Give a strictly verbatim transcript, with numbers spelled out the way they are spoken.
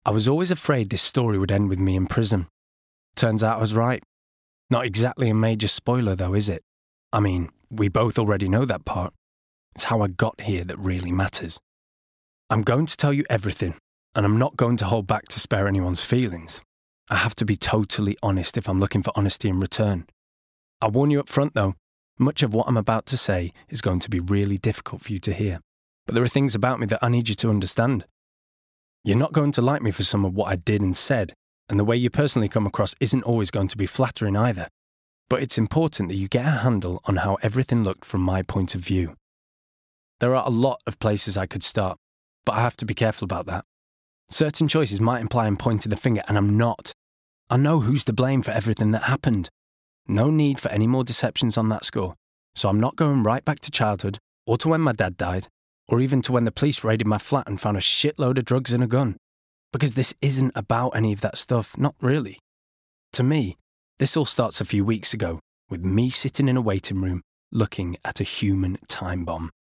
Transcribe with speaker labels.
Speaker 1: I was always afraid this story would end with me in prison. Turns out I was right. Not exactly a major spoiler though, is it? I mean, we both already know that part. It's how I got here that really matters. I'm going to tell you everything, and I'm not going to hold back to spare anyone's feelings. I have to be totally honest if I'm looking for honesty in return. I'll warn you up front though, much of what I'm about to say is going to be really difficult for you to hear, but there are things about me that I need you to understand. You're not going to like me for some of what I did and said, and the way you personally come across isn't always going to be flattering either. But it's important that you get a handle on how everything looked from my point of view. There are a lot of places I could start, but I have to be careful about that. Certain choices might imply I'm pointing the finger, and I'm not. I know who's to blame for everything that happened. No need for any more deceptions on that score, so I'm not going right back to childhood, or to when my dad died, or even to when the police raided my flat and found a shitload of drugs and a gun. Because this isn't about any of that stuff, not really. To me, this all starts a few weeks ago, with me sitting in a waiting room, looking at a human time bomb.